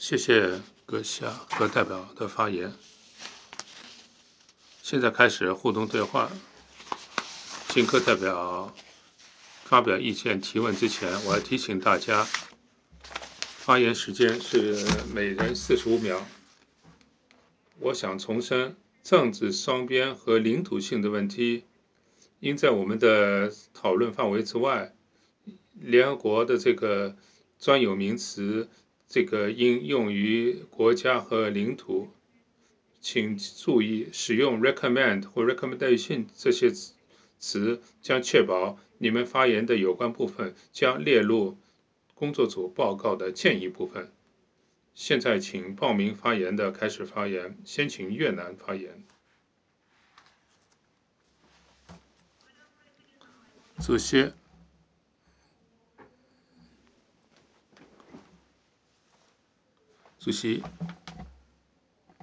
谢谢阁下和代表的发言。现在开始互动对话。请各代表发表意见提问之前，我要提醒大家，发言时间是每人45秒。我想重申，政治双边和领土性的问题应在我们的讨论范围之外。联合国的这个专有名词，这个应用于国家和领土。请注意，使用 recommend 或 recommendation 这些词，将确保你们发言的有关部分将列入工作组报告的建议部分。现在请报名发言的开始发言，先请越南发言。主席，